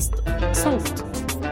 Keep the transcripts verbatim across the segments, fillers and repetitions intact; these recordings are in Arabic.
بودكاست صوت.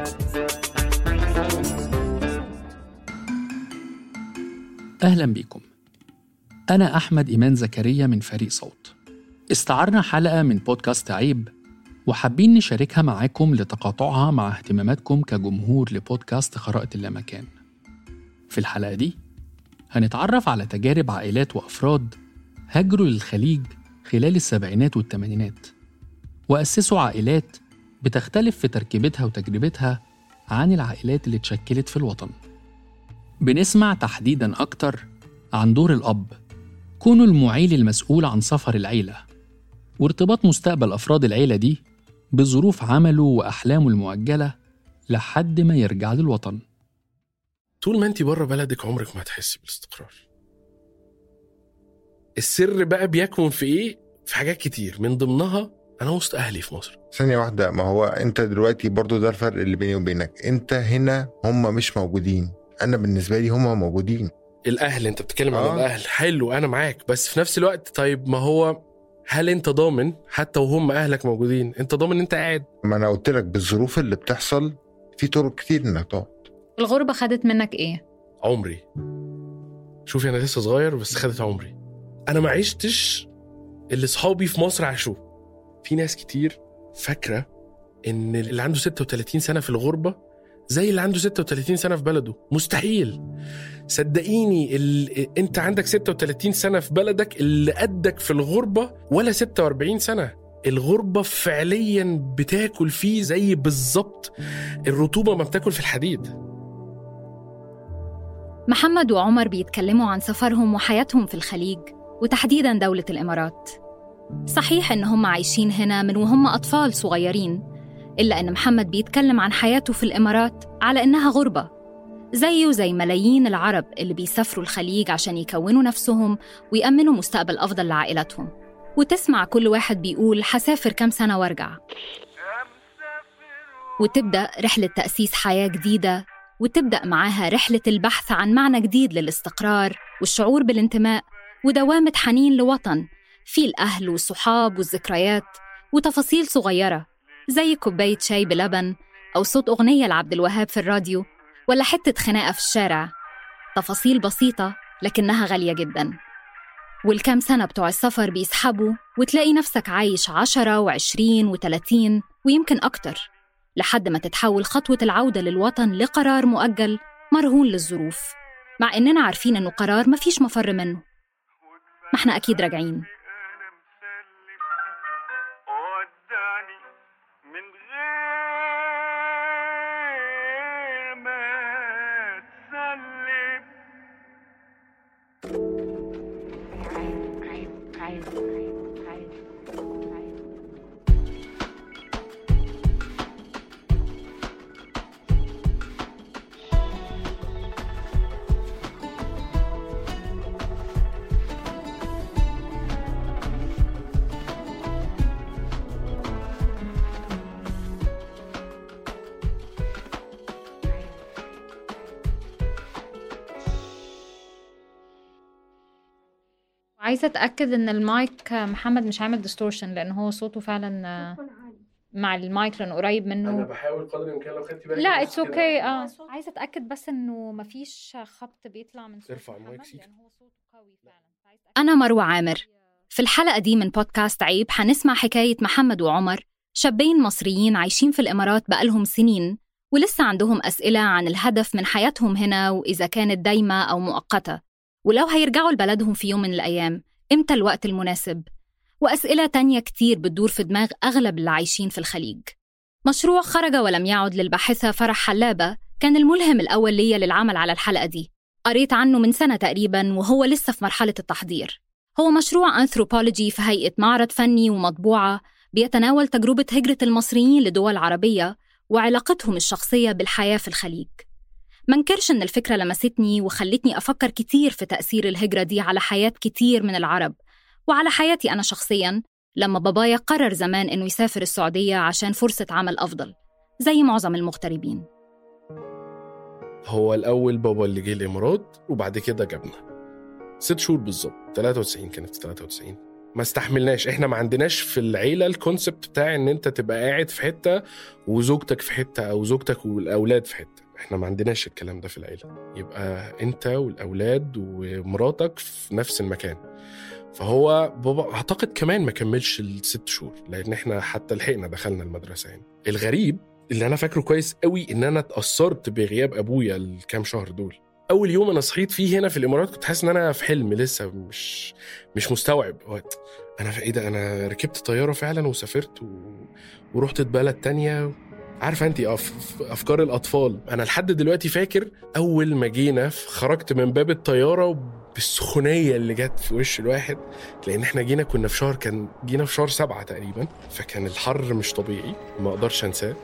أهلا بكم. أنا أحمد إيمان زكريا من فريق صوت. استعرنا حلقة من بودكاست عيب وحابين نشاركها معاكم لتقاطعها مع اهتماماتكم كجمهور لبودكاست خرائط اللامكان. في الحلقة دي هنتعرف على تجارب عائلات وأفراد هاجروا للخليج خلال السبعينات والثمانينات وأسسوا عائلات بتختلف في تركيبتها وتجربتها عن العائلات اللي اتشكلت في الوطن. بنسمع تحديداً أكتر عن دور الأب، كونه المعيل المسؤول عن سفر العيلة وارتباط مستقبل أفراد العيلة دي بظروف عمله وأحلامه المؤجلة لحد ما يرجع للوطن. طول ما انتي بره بلدك عمرك ما هتحسي بالاستقرار. السر بقى بيكمن في ايه؟ في حاجات كتير، من ضمنها انا وسط اهلي في مصر. ثانية واحدة، ما هو انت دلوقتي برضو ده الفرق اللي بيني وبينك. انت هنا هم مش موجودين، انا بالنسبة لي هم موجودين. الاهل انت بتتكلم آه. عن الاهل، حلو انا معاك، بس في نفس الوقت طيب ما هو هل انت ضامن حتى وهم اهلك موجودين انت ضامن انت قاعد؟ ما انا قلت لك بالظروف اللي بتحصل في طرق كتير انك تقعد. الغربة خدت منك ايه؟ عمري. شوفي انا لسه صغير بس خدت عمري. انا ما عشتش اللي صحابي في مصر عاشوه. في ناس كتير فاكرة ان اللي عنده ستة وثلاثين سنة في الغربة زي اللي عنده ستة وثلاثين سنة في بلده. مستحيل. صدقيني ال... انت عندك ستة وثلاثين سنة في بلدك اللي قدك في الغربة ولا ستة وأربعين سنة. الغربة فعليا بتاكل فيه زي بالظبط الرطوبة ما بتاكل في الحديد. محمد وعمر بيتكلموا عن سفرهم وحياتهم في الخليج وتحديداً دولة الإمارات. صحيح إن هم عايشين هنا من وهم أطفال صغيرين، إلا إن محمد بيتكلم عن حياته في الإمارات على إنها غربة، زيه زي ملايين العرب اللي بيسافروا الخليج عشان يكونوا نفسهم ويأمنوا مستقبل أفضل لعائلتهم. وتسمع كل واحد بيقول حسافر كم سنة وارجع، وتبدأ رحلة تأسيس حياة جديدة، وتبدأ معاها رحلة البحث عن معنى جديد للاستقرار والشعور بالانتماء ودوامة حنين لوطن فيه الأهل والصحاب والذكريات وتفاصيل صغيرة زي كوباية شاي بلبن أو صوت أغنية لعبد الوهاب في الراديو ولا حتة خناقة في الشارع. تفاصيل بسيطة لكنها غالية جداً. والكام سنة بتوع السفر بيسحبوا وتلاقي نفسك عايش عشرة وعشرين وتلاتين ويمكن أكتر لحد ما تتحول خطوة العودة للوطن لقرار مؤجل مرهون للظروف، مع إننا عارفين إنه قرار مفيش مفر منه. ما إحنا أكيد راجعين. عايزة أتأكد إن المايك محمد مش عامل ديستورشن، لأن هو صوته فعلا مع المايك لأنه قريب منه. أنا بحاول قدر الإمكان لو خدتي بالك. لا اتس اوكي. اه عايزة أتأكد بس إنه مفيش خبط بيطلع من صوت ارفع محمد المايك لأن هو صوته قوي فعلا. أنا مروة عامر. في الحلقة دي من بودكاست عيب حنسمع حكاية محمد وعمر، شابين مصريين عايشين في الإمارات بقالهم سنين ولسه عندهم أسئلة عن الهدف من حياتهم هنا وإذا كانت دايمة أو مؤقتة، ولو هيرجعوا لبلدهم في يوم من الأيام إمتى الوقت المناسب، وأسئلة تانية كتير بتدور في دماغ أغلب اللي عايشين في الخليج. مشروع خرج ولم يعد للباحثة فرح حلابة كان الملهم الأول ليا للعمل على الحلقة دي. قريت عنه من سنة تقريباً وهو لسه في مرحلة التحضير. هو مشروع أنثروبولوجي في هيئة معرض فني ومطبوعة بيتناول تجربة هجرة المصريين لدول عربية وعلاقتهم الشخصية بالحياة في الخليج. منكرش إن الفكرة لمستني وخلتني أفكر كتير في تأثير الهجرة دي على حياة كتير من العرب وعلى حياتي أنا شخصياً، لما بابايا قرر زمان إنه يسافر السعودية عشان فرصة عمل أفضل زي معظم المغتربين. هو الأول بابا اللي جه الإمارات وبعد كده جابنا ست شهور بالظبط، ثلاثة وتسعين كانت ثلاثة وتسعين. ما استحملناش. احنا ما عندناش في العيله الكونسبت بتاع ان انت تبقى قاعد في حته وزوجتك في حته او زوجتك والاولاد في حته. احنا ما عندناش الكلام ده في العيله، يبقى انت والاولاد ومراتك في نفس المكان. فهو بابا اعتقد كمان ما كملش الست شهور، لان احنا حتى لحقنا دخلنا المدرسه يعني. الغريب اللي انا فاكره كويس قوي ان انا اتاثرت بغياب ابويا الكام شهر دول. اول يوم انا صحيت فيه هنا في الامارات كنت حاسس ان انا في حلم، لسه مش مش مستوعب انا في ايه ده. انا ركبت طياره فعلا وسافرت و... ورحت بلد تانية. عارفه انت أف... افكار الاطفال. انا لحد دلوقتي فاكر اول ما جينا خرجت من باب الطياره بالسخونيه اللي جت في وش الواحد، لان احنا جينا كنا في شهر كان جينا في شهر سبعة تقريبا، فكان الحر مش طبيعي ما اقدرش انساه.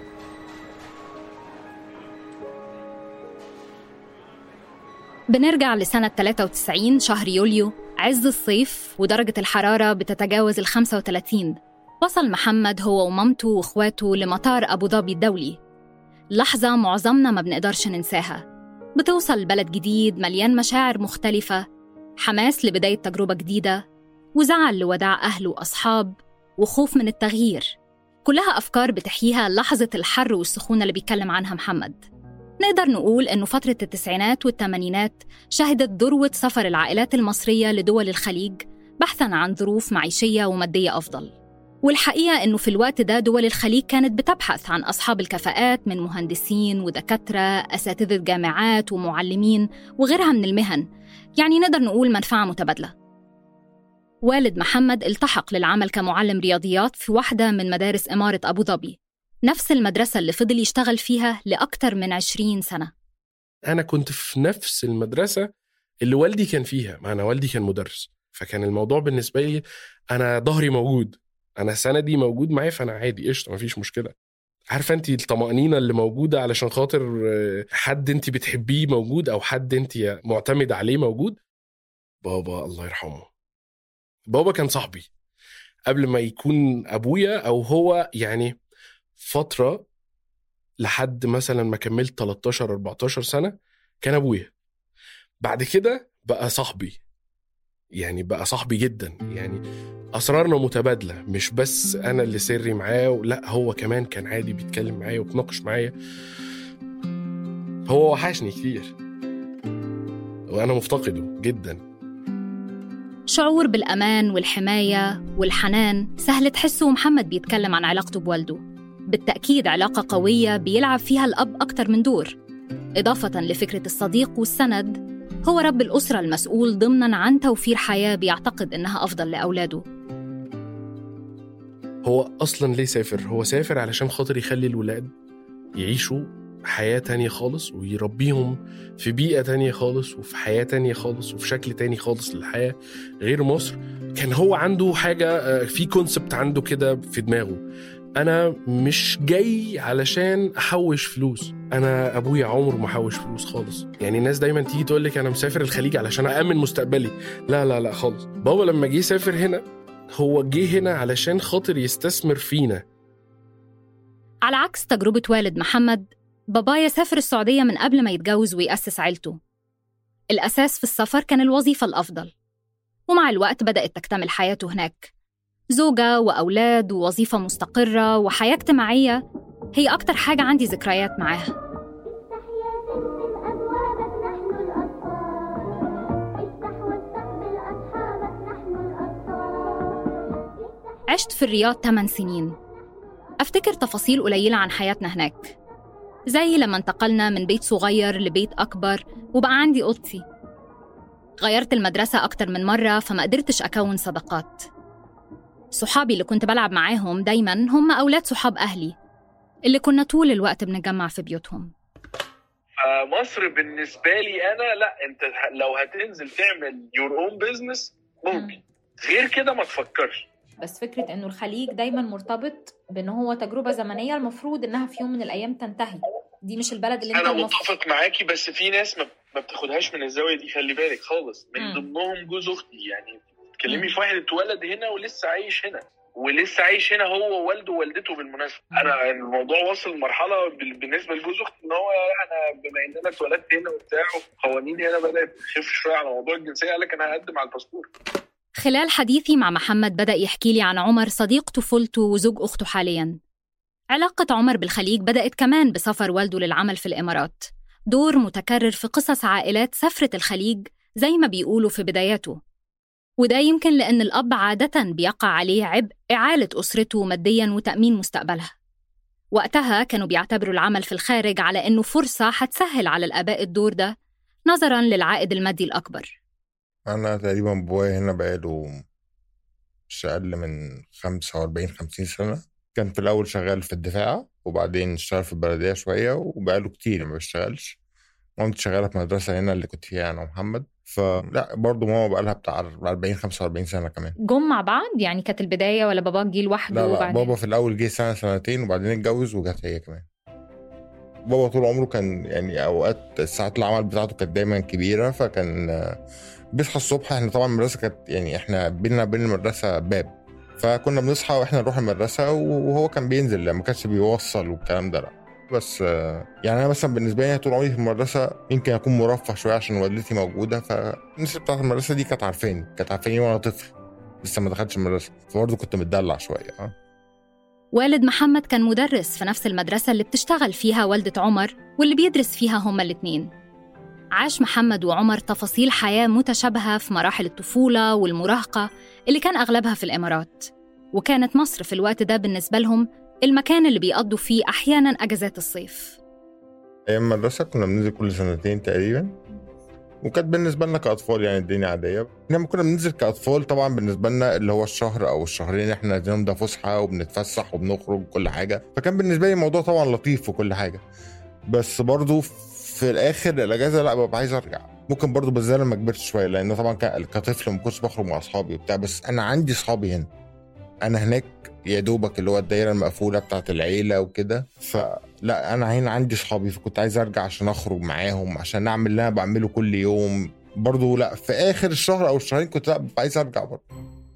بنرجع لسنة ثلاثة وتسعين شهر يوليو، عز الصيف ودرجة الحرارة بتتجاوز ال خمسة وثلاثين. وصل محمد هو ومامته وإخواته لمطار أبو ظبي الدولي. لحظة معظمنا ما بنقدرش ننساها. بتوصل البلد جديد مليان مشاعر مختلفة، حماس لبداية تجربة جديدة، وزعل لوداع أهل وأصحاب، وخوف من التغيير. كلها أفكار بتحييها لحظة الحر والسخونة اللي بيتكلم عنها محمد. نقدر نقول إنه فترة التسعينات والثمانينات شهدت ذروة سفر العائلات المصرية لدول الخليج بحثاً عن ظروف معيشية ومادية أفضل. والحقيقة إنه في الوقت ده دول الخليج كانت بتبحث عن أصحاب الكفاءات من مهندسين ودكاترة، أساتذة جامعات ومعلمين وغيرها من المهن، يعني نقدر نقول منفعة متبادلة. والد محمد التحق للعمل كمعلم رياضيات في واحدة من مدارس إمارة أبو ظبي، نفس المدرسة اللي فضل يشتغل فيها لأكتر من عشرين سنة. أنا كنت في نفس المدرسة اللي والدي كان فيها، معنا والدي كان مدرس، فكان الموضوع بالنسبة لي أنا ظهري موجود، أنا سندي موجود معي، فأنا عادي قشطة مفيش مشكلة. عارفة أنت الطمأنينة اللي موجودة علشان خاطر حد أنت بتحبيه موجود أو حد أنت معتمد عليه موجود. بابا الله يرحمه، بابا كان صاحبي قبل ما يكون أبويا، أو هو يعني فترة لحد مثلا ما كملت تلتاشر أربعتاشر سنة كان أبويا. بعد كده بقى صاحبي، يعني بقى صاحبي جدا، يعني أسرارنا متبادلة، مش بس أنا اللي سري معاه، لا هو كمان كان عادي بيتكلم معايا وبناقش معايا. هو وحشني كتير وأنا مفتقده جدا. شعور بالأمان والحماية والحنان سهل تحسه محمد بيتكلم عن علاقته بوالده. بالتأكيد علاقة قوية بيلعب فيها الأب أكتر من دور، إضافة لفكرة الصديق والسند. هو رب الأسرة المسؤول ضمناً عن توفير حياة بيعتقد إنها أفضل لأولاده. هو أصلاً ليه سافر؟ هو سافر علشان خاطر يخلي الولاد يعيشوا حياة تانية خالص، ويربيهم في بيئة تانية خالص، وفي حياة تانية خالص، وفي شكل تاني خالص للحياة غير مصر. كان هو عنده حاجة في كونسبت عنده كده في دماغه، أنا مش جاي علشان أحوش فلوس، أنا أبويا عمره ما حوش فلوس خالص. يعني الناس دايما تيجي تقول لك أنا مسافر الخليج علشان أأمن مستقبلي، لا لا لا خالص. بابا لما جه سافر هنا هو جه هنا علشان خاطر يستثمر فينا. على عكس تجربة والد محمد، بابايا سافر السعودية من قبل ما يتجوز ويأسس عيلته. الأساس في السفر كان الوظيفة الأفضل، ومع الوقت بدأت تكتمل حياته هناك، زوجة وأولاد ووظيفة مستقرة وحياة اجتماعية هي أكتر حاجة عندي ذكريات معاها. عشت في الرياض ثمان سنين. أفتكر تفاصيل قليلة عن حياتنا هناك، زي لما انتقلنا من بيت صغير لبيت أكبر وبقى عندي أوضتي. غيرت المدرسة أكتر من مرة فما قدرتش أكون صداقات. صحابي اللي كنت بلعب معاهم دايماً هم أولاد صحاب أهلي اللي كنا طول الوقت بنتجمع في بيوتهم. مصر بالنسبة لي أنا لا، أنت لو هتنزل تعمل your own business ممكن، غير كده ما تفكرش. بس فكرة إنه الخليج دايماً مرتبط بأنه هو تجربة زمنية المفروض إنها في يوم من الأيام تنتهي. دي مش البلد اللي أنت أنا متفق معاكي، بس في ناس ما بتاخدهاش من الزاوية دي، خلي بالك خالص. من م. ضمنهم جوز أختي، يعني تكلمي في واحد اتولد هنا ولسه عايش هنا، ولسه عايش هنا هو ووالده ووالدته بالمناسبة. م. أنا الموضوع وصل مرحلة بالنسبة لجوز أختي إن هو أنا بما إن أنا اتولدت هنا وبتاع، قوانيني هنا بدأت تخف شوية على موضوع الجنسية، قال لك أنا هقدم على الباسبور. خلال حديثي مع محمد بدأ يحكي لي عن عمر صديق طفولته وزوج أخته حالياً. علاقة عمر بالخليج بدأت كمان بسفر والده للعمل في الإمارات، دور متكرر في قصص عائلات سفرت الخليج زي ما بيقولوا في بداياته. وده يمكن لأن الأب عادة بيقع عليه عبء إعالة أسرته مادياً وتأمين مستقبلها. وقتها كانوا بيعتبروا العمل في الخارج على إنه فرصة حتسهل على الآباء الدور ده نظراً للعائد المادي الأكبر. أنا تقريباً بابايا هنا بقاله مش أقل من خمسة وأربعين خمسين سنة. كان في الأول شغال في الدفاع وبعدين اشتغل في البلدية شوية وبقاله كتير ما بيشتغلش. مامتي شغالة في مدرسة هنا اللي كنت فيها أنا ومحمد، فلا برضو ماما بقالها بتاع أربعين خمسة وأربعين سنة كمان. جم مع بعض يعني كانت البداية ولا باباك جه لوحده؟ لا لا وبعدين بابا في الأول جه سنة سنتين وبعدين اتجوز وجت هي كمان. بابا طول عمره كان يعني أوقات ساعات العمل بتاعته كانت دايما كبيرة، فكان بيصحى الصبح. احنا طبعا المدرسة كانت يعني احنا بيننا بين المدرسة باب، فكنا بنصحى واحنا نروح المدرسة وهو كان بينزل، ما كانش بيوصل والكلام ده. لا بس يعني انا مثلا بالنسبه لي طول عمري في المدرسه يمكن اكون مرفه شويه عشان والدتي موجوده، فالناس بتاعت المدرسه دي كانت عارفاني كانت عارفاني وانا طفل لسه ما دخلتش المدرسه، فبرضه كنت متدلع شويه. اه والد محمد كان مدرس في نفس المدرسه اللي بتشتغل فيها والده عمر واللي بيدرس فيها هما الاثنين. عاش محمد وعمر تفاصيل حياه متشابهه في مراحل الطفوله والمراهقه اللي كان اغلبها في الامارات، وكانت مصر في الوقت ده بالنسبه لهم المكان اللي بيقضوا فيه أحياناً أجازات الصيف. أيام المدرسة كنا بننزل كل سنتين تقريباً، وكانت بالنسبة لنا كأطفال يعني الدنيا عادية. لما كنا بننزل كأطفال طبعاً بالنسبة لنا اللي هو الشهر أو الشهرين إحنا نازلين ده فسحة وبنتفسح وبنخرج وكل حاجة، فكان بالنسبة لي الموضوع طبعاً لطيف وكل حاجة. بس برضو في الآخر الأجازة لا ببقى عايز أرجع. ممكن برضو بالذات لما كبرت شوية، لأن طبعاً كطفل ما كنتش بخرج مع أصحابي وبتاع، بس أنا عندي أصحابي هنا. أنا هناك يا دوبك اللي هو الدايرة المقفولة بتاعت العيلة وكده، فلا أنا هنا عندي صحابي، فكنت عايز أرجع عشان أخرج معاهم عشان نعمل اللي أنا بعمله كل يوم. برضو لا في آخر الشهر أو الشهرين كنت لا عايز أرجع برضو.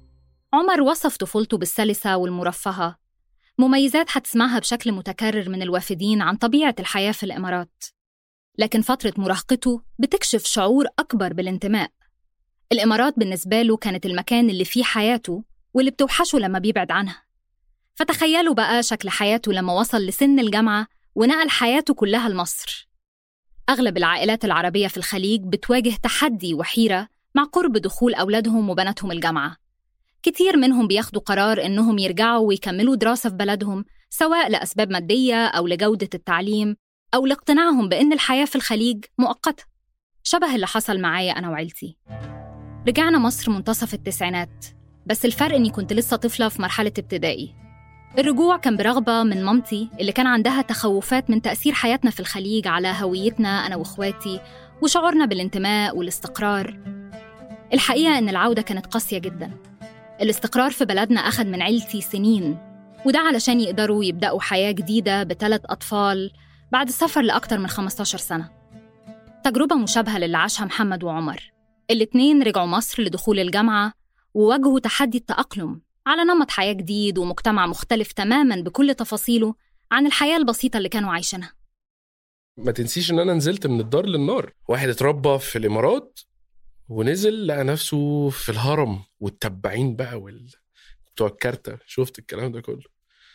عمر وصف طفولته بالسلسة والمرفهة، مميزات هتسمعها بشكل متكرر من الوافدين عن طبيعة الحياة في الإمارات. لكن فترة مراهقته بتكشف شعور أكبر بالانتماء. الإمارات بالنسبة له كانت المكان اللي فيه حياته واللي بتوحشه لما بيبعد عنها. فتخيلوا بقى شكل حياته لما وصل لسن الجامعة ونقل حياته كلها لمصر. أغلب العائلات العربية في الخليج بتواجه تحدي وحيرة مع قرب دخول أولادهم وبناتهم الجامعة. كتير منهم بياخدوا قرار إنهم يرجعوا ويكملوا دراسة في بلدهم، سواء لأسباب مادية أو لجودة التعليم أو لاقتناعهم بأن الحياة في الخليج مؤقتة، شبه اللي حصل معايا أنا وعيلتي. رجعنا مصر منتصف التسعينات، بس الفرق إني كنت لسه طفلة في مرحلة ابتدائي. الرجوع كان برغبة من مامتي اللي كان عندها تخوفات من تأثير حياتنا في الخليج على هويتنا أنا وإخواتي وشعورنا بالانتماء والاستقرار. الحقيقة إن العودة كانت قاسية جداً. الاستقرار في بلدنا أخذ من عيلتي سنين، وده علشان يقدروا يبدأوا حياة جديدة بثلاث أطفال بعد السفر لأكتر من خمسة عشر سنة. تجربة مشابهة للي عاشها محمد وعمر. الاتنين رجعوا مصر لدخول الجامعة وواجهوا تحدي التأقلم على نمط حياة جديد ومجتمع مختلف تماماً بكل تفاصيله عن الحياة البسيطة اللي كانوا عايشينها. ما تنسيش ان انا نزلت من الدار للنار. واحد اتربى في الامارات ونزل لقى نفسه في الهرم والتبعين بقى وال... بتوع الكارتة. شفت الكلام ده كله؟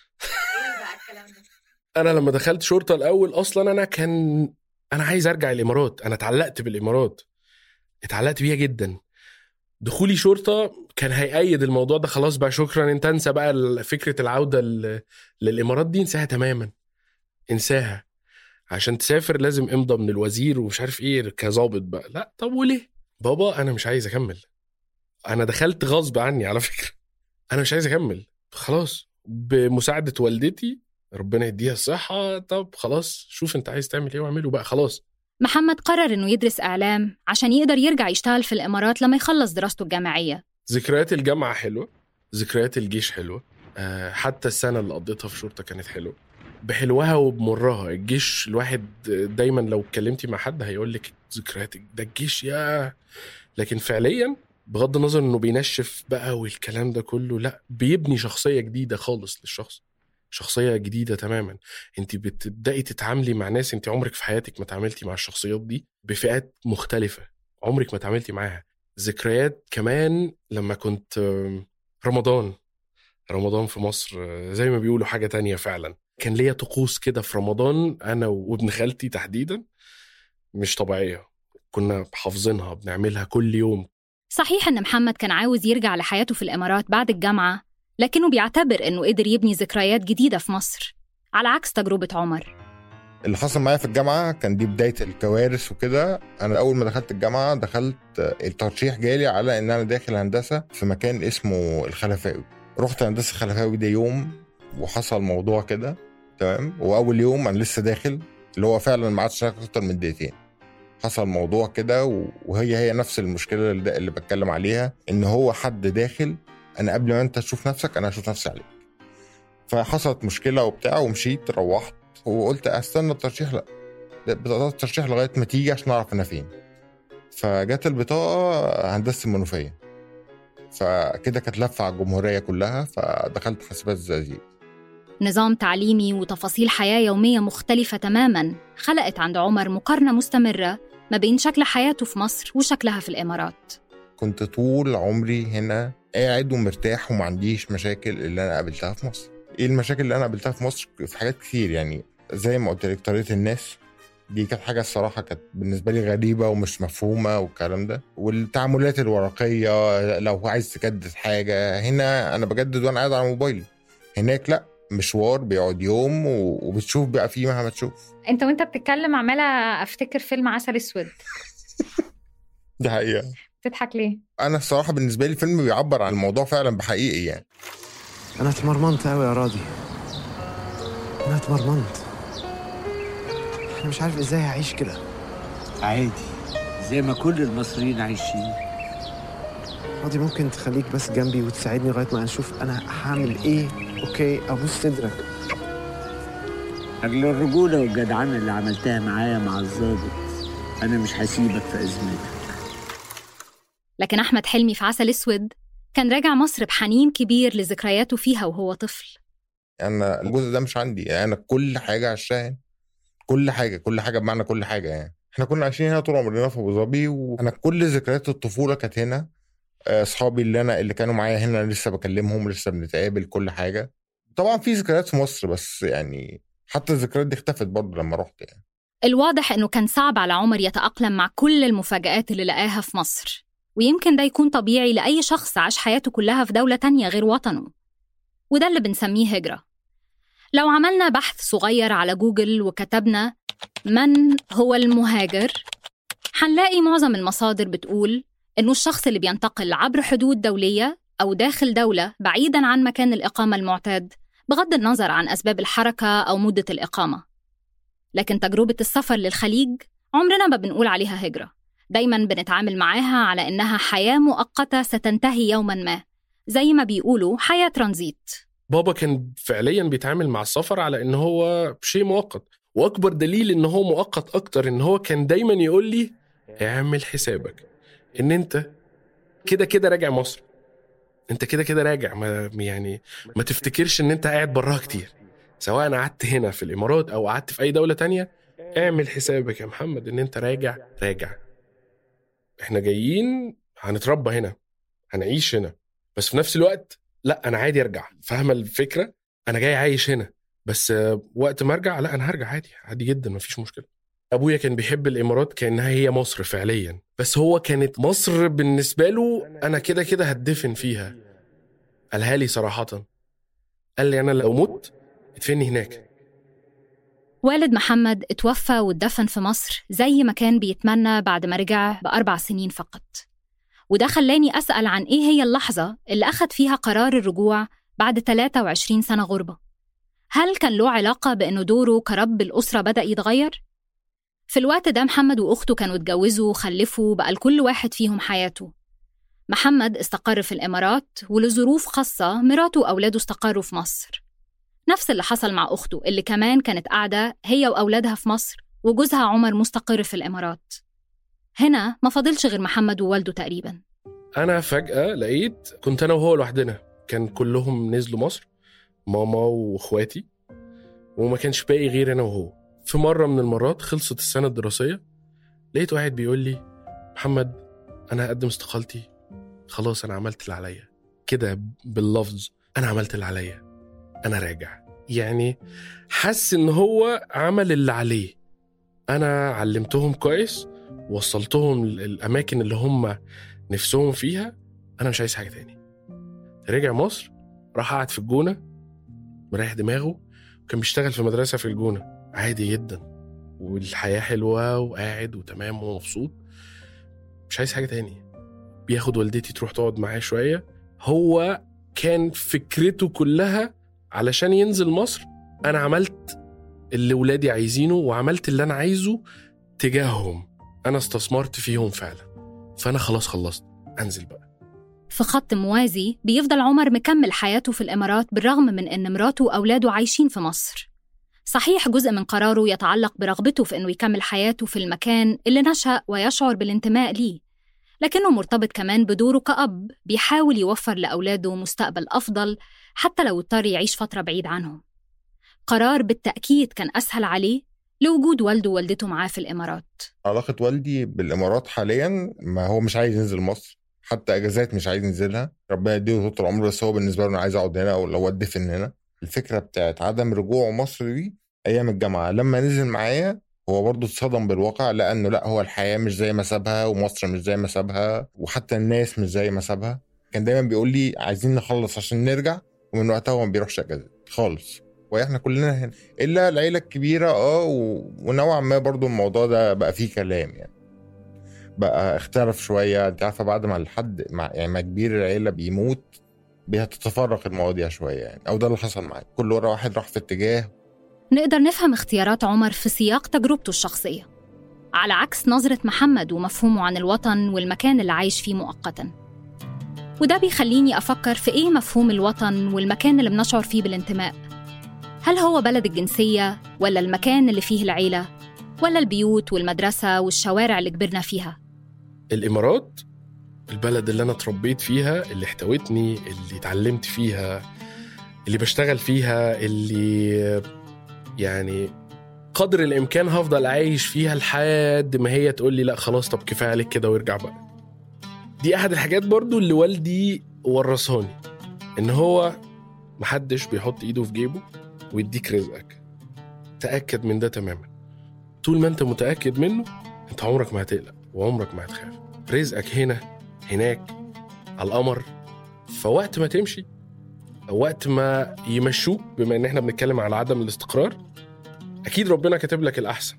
انا لما دخلت شرطة الاول اصلا انا كان انا عايز ارجع الامارات. انا اتعلقت بالامارات، اتعلقت بيها جدا. دخولي شرطة كان هيأيد الموضوع ده. خلاص بقى شكرا، انت انسى بقى فكرة العودة للامارات دي، انساها تماما، انساها. عشان تسافر لازم امضى من الوزير ومش عارف ايه كظابط بقى. لا طب وليه بابا؟ انا مش عايز اكمل. انا دخلت غصب عني على فكرة. انا مش عايز اكمل خلاص، بمساعدة والدتي ربنا يديها الصحة. طب خلاص شوف انت عايز تعمل ايه واعمله بقى خلاص. محمد قرر إنه يدرس إعلام عشان يقدر يرجع يشتغل في الإمارات لما يخلص دراسته الجامعية. ذكريات الجامعة حلوة، ذكريات الجيش حلوة، أه حتى السنة اللي قضيتها في شرطة كانت حلوة، بحلوها وبمرها. الجيش الواحد دايما لو اتكلمتي مع حد هيقولك ذكريات ده الجيش يا، لكن فعليا بغض النظر انه بينشف بقى والكلام ده كله، لا بيبني شخصية جديدة خالص للشخص، شخصية جديدة تماما. انت بتبدأي تتعاملي مع ناس انت عمرك في حياتك ما تعاملتي مع الشخصيات دي، بفئات مختلفة عمرك ما تعاملتي معاها. ذكريات كمان لما كنت رمضان رمضان في مصر زي ما بيقولوا حاجة تانية فعلا. كان ليا طقوس كده في رمضان أنا وابن خالتي تحديدا مش طبيعية، كنا حافظينها بنعملها كل يوم. صحيح إن محمد كان عاوز يرجع لحياته في الإمارات بعد الجامعة، لكنه بيعتبر إنه قدر يبني ذكريات جديدة في مصر على عكس تجربة عمر. اللي حصل معايا في الجامعة كان دي بداية الكوارث وكده. أنا أول ما دخلت الجامعة دخلت الترشيح جالي على إن أنا داخل هندسة في مكان اسمه الخلفاوي. رحت هندسة الخلفاوي ده يوم وحصل موضوع كده تمام، وأول يوم أنا لسه داخل اللي هو فعلا ما عادش أكتر من دقيقتين حصل موضوع كده، وهي هي نفس المشكلة اللي, اللي بتكلم عليها، إن هو حد داخل أنا قبل ما أنت تشوف نفسك أنا هشوف نفسي عليك. فحصلت مشكلة وبتاع ومشيت روحت وقلت استنى الترشيح، لا بطاقة الترشيح لغاية ما تيجي عشان أعرف أنا فين. فجات البطاقة هندسة المنوفية، فكده كانت لفة على الجمهورية كلها، فدخلت حاسبات الزقازيق. نظام تعليمي وتفاصيل حياة يومية مختلفة تماماً خلقت عند عمر مقارنة مستمرة ما بين شكل حياته في مصر وشكلها في الإمارات. كنت طول عمري هنا قاعد ومرتاح وما عنديش مشاكل اللي أنا قابلتها في مصر. إيه المشاكل اللي أنا قابلتها في مصر؟ في حاجات كتير يعني، زي ما قلت لك طريقة الناس دي كانت حاجة الصراحة كانت بالنسبة لي غريبة ومش مفهومة والكلام ده. والتعاملات الورقية لو عايز تجدد حاجة هنا أنا بجدد وأنا قاعد على موبايلي، هناك لأ مشوار بيقعد يوم وبتشوف بقى فيه مهما تشوف. انت وانت بتتكلم عمالة افتكر فيلم عسل اسود. دي حقيقة. تضحك ليه؟ انا الصراحة بالنسبة لي الفيلم بيعبر عن الموضوع فعلا بحقيقي يعني. انا اتمرمنت قوي يا راضي، انا اتمرمنت، انا مش عارف ازاي هعيش كده. عادي زي ما كل المصريين عايشين. راضي ممكن تخليك بس جنبي وتساعدني لغاية ما نشوف انا هعمل ايه؟ اوكي ابوس صدرك. أجل الرجولة والجدعنة اللي عملتها معايا مع الضابط أنا مش هسيبك في أزمتك. لكن أحمد حلمي في عسل أسود كان راجع مصر بحنين كبير لذكرياته فيها وهو طفل. أنا الجزء ده مش عندي يعني، أنا كل حاجة عشان كل حاجة كل حاجة بمعنى كل حاجة يعني. إحنا كنا عايشين هنا طول عمرنا في أبو ظبي، وأنا كل ذكريات الطفولة كانت هنا. أصحابي اللي أنا اللي كانوا معايا هنا لسه بكلمهم، لسه بنتقابل كل حاجة. طبعا في ذكريات في مصر بس يعني حتى الذكريات دي اختفت برضه لما رحت يعني. الواضح إنه كان صعب على عمر يتأقلم مع كل المفاجآت اللي لقاها في مصر، ويمكن ده يكون طبيعي لأي شخص عاش حياته كلها في دولة تانية غير وطنه، وده اللي بنسميه هجرة. لو عملنا بحث صغير على جوجل وكتبنا من هو المهاجر، هنلاقي معظم المصادر بتقول إنه الشخص اللي بينتقل عبر حدود دولية أو داخل دولة بعيداً عن مكان الإقامة المعتاد، بغض النظر عن أسباب الحركة أو مدة الإقامة. لكن تجربة السفر للخليج عمرنا ما بنقول عليها هجرة، دايماً بنتعامل معاها على إنها حياة مؤقتة ستنتهي يوماً ما، زي ما بيقولوا حياة ترانزيت. بابا كان فعلياً بيتعامل مع السفر على إنه هو شيء مؤقت، وأكبر دليل إنه هو مؤقت أكتر إنه هو كان دايماً يقول لي اعمل حسابك إن أنت كده كده راجع مصر، أنت كده كده راجع، ما يعني ما تفتكرش إن أنت قاعد براها كتير، سواء قعدت هنا في الإمارات أو قعدت في أي دولة تانية، اعمل حسابك يا محمد إن أنت راجع راجع. إحنا جايين هنتربى هنا، هنعيش هنا، بس في نفس الوقت لا أنا عادي أرجع. فاهمة الفكرة؟ أنا جاي عايش هنا بس وقت ما أرجع لا أنا هرجع عادي عادي جدا، مفيش مشكلة. أبويا كان بيحب الإمارات كأنها هي مصر فعليا، بس هو كانت مصر بالنسبة له أنا كده كده هتدفن فيها. قالها لي صراحة، قال لي أنا لو مت ادفني هناك. والد محمد اتوفى واتدفن في مصر زي ما كان بيتمنى بعد ما رجع بأربع سنين فقط، وده خلاني أسأل عن إيه هي اللحظة اللي أخد فيها قرار الرجوع بعد ثلاثة وعشرين سنة غربة. هل كان له علاقة بأنه دوره كرب الأسرة بدأ يتغير؟ في الوقت ده محمد وأخته كانوا اتجوزوا وخلفوا، بقى لكل واحد فيهم حياته. محمد استقر في الإمارات، ولظروف خاصة مراته وأولاده استقروا في مصر. نفس اللي حصل مع أخته اللي كمان كانت قاعدة هي وأولادها في مصر، وجوزها عمر مستقر في الإمارات. هنا ما فضلش غير محمد ووالده تقريبا. أنا فجأة لقيت كنت أنا وهو لوحدنا، كان كلهم نزلوا مصر، ماما وإخواتي، وما كانش باقي غير أنا وهو. في مرة من المرات خلصت السنة الدراسية، لقيت واحد بيقول لي محمد أنا هقدم استقالتي، خلاص أنا عملت اللي عليا كده باللفظ، أنا عملت اللي عليا، أنا راجع. يعني حس إن هو عمل اللي عليه، أنا علمتهم كويس، وصلتهم الأماكن اللي هم نفسهم فيها، أنا مش عايز حاجة تاني. رجع مصر، راح قعد في الجونة مريح دماغه، وكان بيشتغل في مدرسة في الجونة عادي جدا، والحياة حلوة وقاعد وتمام ومبسوط، مش عايز حاجة تاني. بياخد والدتي تروح تقعد معاه شوية. هو كان فكرته كلها علشان ينزل مصر، أنا عملت اللي ولادي عايزينه وعملت اللي أنا عايزه تجاههم، أنا استثمرت فيهم فعلا، فأنا خلاص خلصت، أنزل بقى. في خط موازي بيفضل عمر مكمل حياته في الإمارات بالرغم من أن مراته وأولاده عايشين في مصر. صحيح جزء من قراره يتعلق برغبته في أنه يكمل حياته في المكان اللي نشأ ويشعر بالانتماء ليه، لكنه مرتبط كمان بدوره كأب بيحاول يوفر لأولاده مستقبل أفضل حتى لو اضطر يعيش فترة بعيد عنهم. قرار بالتأكيد كان أسهل عليه لوجود والده ووالدته معاه في الإمارات. علاقة والدي بالإمارات حاليا، ما هو مش عايز ينزل مصر، حتى أجازات مش عايز ينزلها، ربنا يديه طول العمر، بس هو بالنسبة له أنا عايز أقعد هنا أو لو أدفن هنا. الفكرة بتاعت عدم رجوعه مصر دي أيام الجامعة لما نزل معايا هو برضو اتصدم بالواقع، لأنه لا، هو الحياة مش زي ما سابها، ومصر مش زي ما سابها، وحتى الناس مش زي ما سابها. كان دايما بيقول لي عايزين نخلص عشان نرجع، ومن وقتها هو ما بيروحش أجازات خالص، واحنا كلنا هنا الا العيله الكبيره. اه ونوعا ما برضو الموضوع ده بقى فيه كلام، يعني بقى اختلف شويه. انت عارفه بعد ما الحد مع يعني ما كبير العيله بيموت بتتفرق المواضيع شويه، يعني او ده اللي حصل معايا، كل ورا واحد راح في اتجاه. نقدر نفهم اختيارات عمر في سياق تجربته الشخصيه، على عكس نظره محمد ومفهومه عن الوطن والمكان اللي عايش فيه مؤقتا. وده بيخليني افكر في ايه مفهوم الوطن والمكان اللي بنشعر فيه بالانتماء. هل هو بلد الجنسية، ولا المكان اللي فيه العيلة، ولا البيوت والمدرسة والشوارع اللي كبرنا فيها؟ الإمارات البلد اللي أنا تربيت فيها، اللي احتوتني، اللي اتعلمت فيها، اللي بشتغل فيها، اللي يعني قدر الإمكان هفضل عايش فيها لحد ما هي تقول لي لا خلاص طب كفاية عليك كده وارجع بقى. دي أحد الحاجات برضو اللي والدي ورثاني، إن هو محدش بيحط إيده في جيبه ويديك رزقك. تأكد من ده تماما. طول ما انت متأكد منه انت عمرك ما هتقلق وعمرك ما هتخاف. رزقك هنا هناك على القمر. فوقت ما تمشي أو وقت ما يمشوك، بما ان احنا بنتكلم على عدم الاستقرار، اكيد ربنا كاتب لك الأحسن.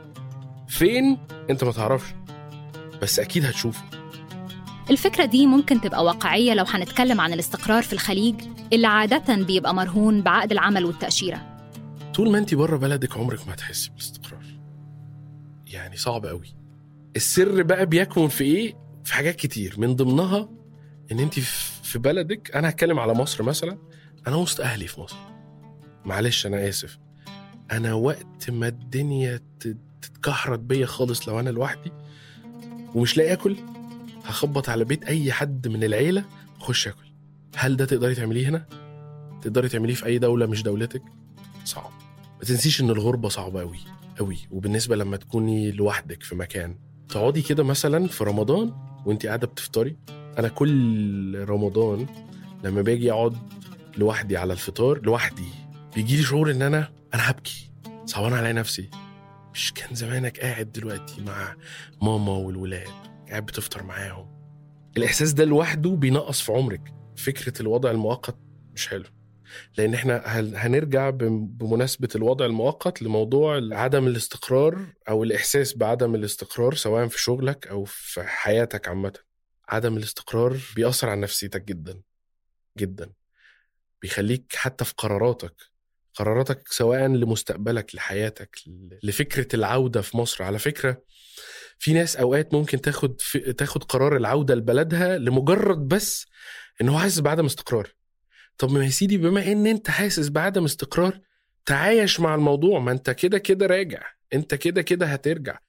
فين انت ما تعرفش، بس اكيد هتشوفه. الفكرة دي ممكن تبقى واقعية لو هنتكلم عن الاستقرار في الخليج اللي عادة بيبقى مرهون بعقد العمل والتأشيرة. طول ما انت بره بلدك عمرك ما هتحسي بالاستقرار، يعني صعب قوي. السر بقى بيكمن في ايه؟ في حاجات كتير، من ضمنها ان انت في بلدك. انا هتكلم على مصر مثلا، انا وسط اهلي في مصر، معلش انا اسف، انا وقت ما الدنيا تتكحرت بيا خالص لو انا لوحدي ومش لاقي اكل، هخبط على بيت اي حد من العيله خش اكل. هل ده تقدري تعمليه هنا؟ تقدري تعمليه في اي دوله مش دولتك؟ صعب. ما تنسيش ان الغربه صعبه قوي قوي، وبالنسبه لما تكوني لوحدك في مكان، تقعدي كده مثلا في رمضان وانت قاعده بتفطري. انا كل رمضان لما باجي اقعد لوحدي على الفطار لوحدي بيجي لي شعور ان انا انا هبكي، صعبان على نفسي. مش كان زمانك قاعد دلوقتي مع ماما والولاد قاعد بتفطر معاهم؟ الاحساس ده لوحده بينقص في عمرك. فكره الوضع المؤقت مش حلو، لان احنا هنرجع بمناسبه الوضع المؤقت لموضوع عدم الاستقرار او الاحساس بعدم الاستقرار، سواء في شغلك او في حياتك عامه. عدم الاستقرار بيأثر على نفسيتك جدا جدا، بيخليك حتى في قراراتك قراراتك سواء لمستقبلك لحياتك لفكره العوده في مصر. على فكره في ناس اوقات ممكن تاخد تاخد قرار العوده لبلدها لمجرد بس ان هو حاسس بعدم استقرار. طب ما يا سيدي، بما ان انت حاسس بعدم استقرار، تعايش مع الموضوع، ما انت كده كده راجع، انت كده كده هترجع.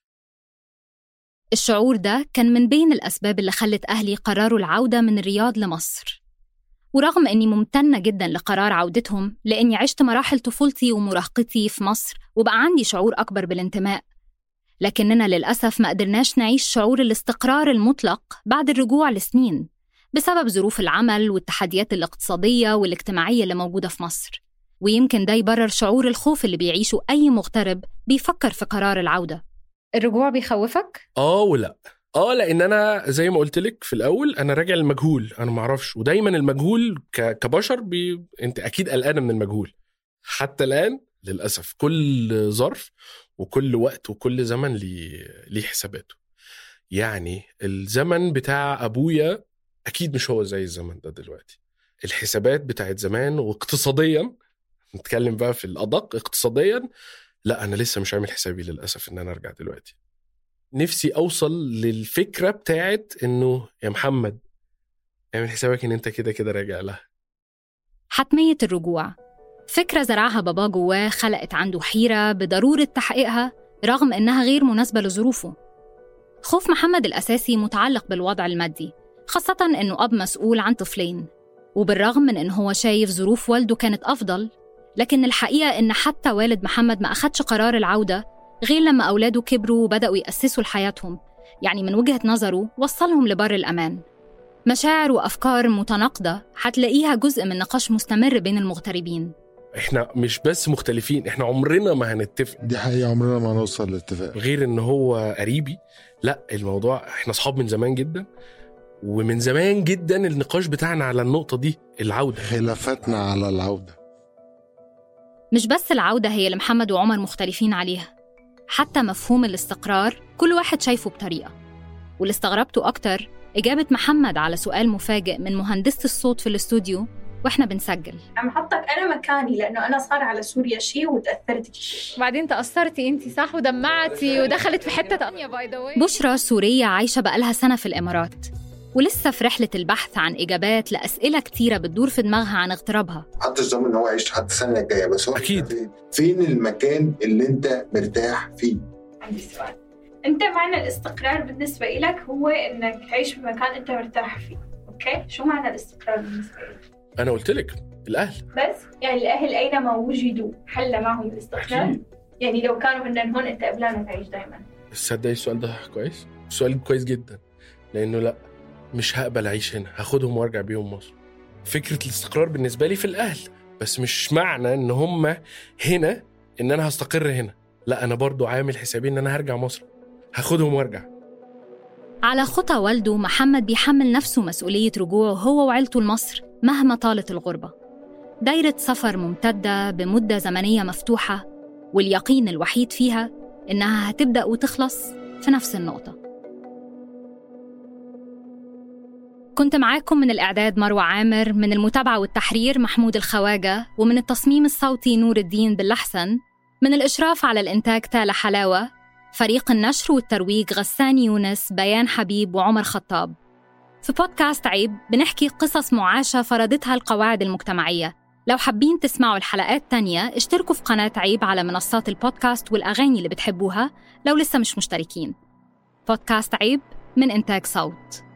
الشعور ده كان من بين الأسباب اللي خلت أهلي قرروا العودة من الرياض لمصر. ورغم أني ممتنة جدا لقرار عودتهم، لأني عشت مراحل طفولتي ومراهقتي في مصر وبقى عندي شعور أكبر بالانتماء، لكننا للأسف ما قدرناش نعيش شعور الاستقرار المطلق بعد الرجوع لسنين بسبب ظروف العمل والتحديات الاقتصادية والاجتماعية اللي موجودة في مصر. ويمكن ده يبرر شعور الخوف اللي بيعيشه أي مغترب بيفكر في قرار العودة. الرجوع بيخوفك؟ آه ولا آه لأن أنا زي ما قلت لك في الأول أنا راجع المجهول، أنا معرفش، ودايما المجهول ك... كبشر بي... أنت أكيد قلقانة من المجهول حتى الآن للأسف. كل ظرف وكل وقت وكل زمن ليه ليه حساباته. يعني الزمن بتاع أبويا أكيد مش هو زي الزمن ده دلوقتي. الحسابات بتاعت زمان واقتصاديا، نتكلم بقى في الأدق اقتصاديا، لا أنا لسه مش عامل حسابي للأسف إن أنا أرجع دلوقتي. نفسي أوصل للفكرة بتاعت إنه يا محمد اعمل حسابك إن أنت كده كده راجع لها. حتمية الرجوع فكرة زرعها بابا جواه خلقت عنده حيرة بضرورة تحقيقها رغم إنها غير مناسبة لظروفه. خوف محمد الأساسي متعلق بالوضع المادي، خاصة إنه أب مسؤول عن طفلين، وبالرغم من إنه هو شايف ظروف والده كانت أفضل، لكن الحقيقة إن حتى والد محمد ما أخدش قرار العودة غير لما أولاده كبروا وبدأوا يأسسوا لحياتهم، يعني من وجهة نظره وصلهم لبر الأمان. مشاعر وأفكار متناقضة هتلاقيها جزء من نقاش مستمر بين المغتربين. إحنا مش بس مختلفين، إحنا عمرنا ما هنتفق. دي حقيقة، عمرنا ما هنوصل لاتفاق. غير إن هو قريبي، لا الموضوع إحنا أصحاب من زمان جدا، ومن زمان جدا النقاش بتاعنا على النقطة دي، العودة. خلافاتنا على العودة. مش بس العودة هي اللي محمد وعمر مختلفين عليها، حتى مفهوم الاستقرار كل واحد شايفه بطريقة. واللي استغربته أكتر إجابة محمد على سؤال مفاجئ من مهندسة الصوت في الاستوديو وإحنا بنسجل. عم حطك أنا مكاني لأنه أنا صار على سوريا شيء وتأثرت. وبعدين تأثرتي أنتي صح ودمعتي ودخلت في حتة تانية. باي ذا واي بشرى سورية عايشة بقالها سنة في الإمارات، ولسه في رحلة البحث عن إجابات لأسئلة كتيرة بتدور في دماغها عن اغترابها. حتى الزمن إن هو يعيش حتى السنة الجاية، بس هو أكيد فين المكان اللي أنت مرتاح فيه؟ عندي سؤال. أنت معنى الاستقرار بالنسبة إلك هو إنك تعيش في مكان أنت مرتاح فيه، أوكي؟ شو معنى الاستقرار بالنسبة إلك؟ أنا قلت لك الأهل. بس يعني الأهل أينما وجدوا حل معهم الاستقرار. أكيد. يعني لو كانوا هن هون أنت قبلانه تعيش دائما. تصدقي السؤال ده كويس، سؤال كويس جدا، لأنه لا مش هقبل أعيش هنا، هاخدهم وارجع بيهم مصر. فكرة الاستقرار بالنسبة لي في الأهل، بس مش معنى إن هم هنا إن أنا هستقر هنا، لا أنا برضو عامل حسابي إن أنا هرجع مصر، هاخدهم وارجع. على خطى والده محمد بيحمل نفسه مسؤولية رجوعه هو وعيلته لمصر مهما طالت الغربة. دايرة سفر ممتدة بمدة زمنية مفتوحة، واليقين الوحيد فيها إنها هتبدأ وتخلص في نفس النقطة. كنت معاكم من الإعداد مروة عامر، من المتابعة والتحرير محمود الخواجة، ومن التصميم الصوتي نور الدين باللحسن، من الإشراف على الإنتاج تالة حلاوة، فريق النشر والترويج غسان يونس، بيان حبيب، وعمر خطاب. في بودكاست عيب بنحكي قصص معاشة فرضتها القواعد المجتمعية. لو حابين تسمعوا الحلقات تانية اشتركوا في قناة عيب على منصات البودكاست والأغاني اللي بتحبوها لو لسه مش مشتركين. بودكاست عيب من إنتاج صوت.